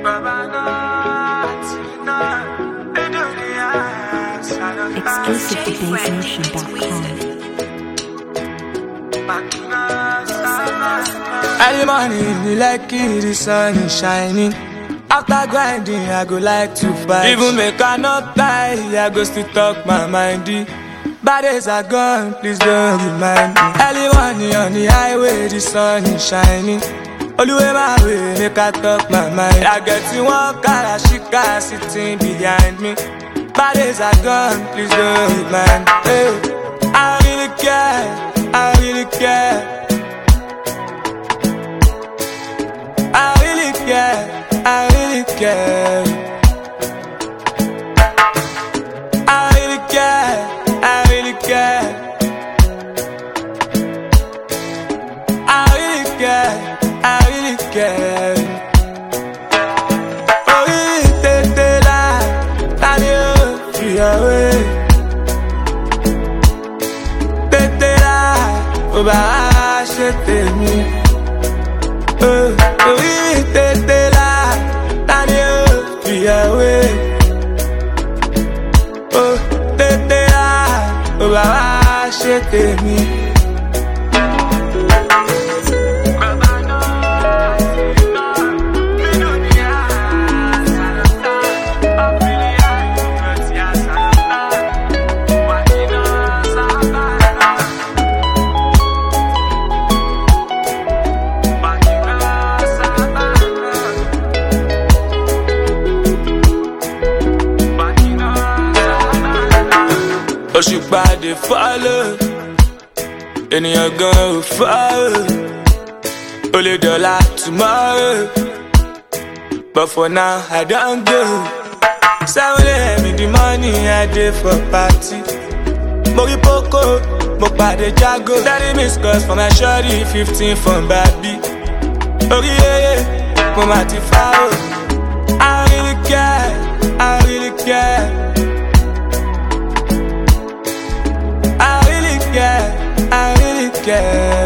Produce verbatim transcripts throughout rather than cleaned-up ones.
Exclusive to base nation dot com. Early morning, you like it, the sun is shining. After grinding, I go like to fight. Even make I not die, I go still talk my mindy. Bad days are gone, please don't remind me. Early morning on the highway, the sun is shining. All the way my way, make I talk my mind. I get you one car, she car sitting behind me. Bad days are gone, please don't remind me. Hey, I really care, I really care. I really care, I really care. I really care, I really care. I really care, I really care. Oh, really, take the light, and you feel away. Take the light, oh, bah, je me. Oh, oui, t'étais là, t'as mieux fui away. Oh, t'étais là, oh, bah, j'étais mis. Òṣùpá dey follow, ènìyàn gan ò follow. O lè dọ̀la tomorrow, but for now I don go. seven a m in the morning I dey for party. Mo rí Poco, mo pàdé Jago. thirty missed calls for my shorty, fifteen from Babi. Orí yeye, mo máa ti fá o. I really care, I really care. I really care.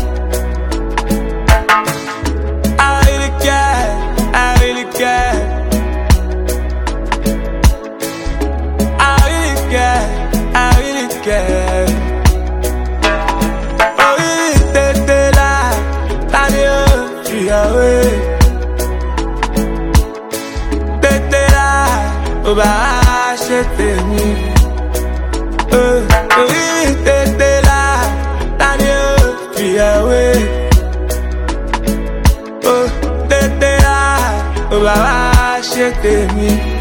I really care. I really care. I really care. I really care. Oh, really, t'étais là, t'as mieux fui away. T'étais là, oh bah, j'étais mis. Oh, oui, t'étais là. Away. Oh, t'étais là, oh, bah, j'étais mis.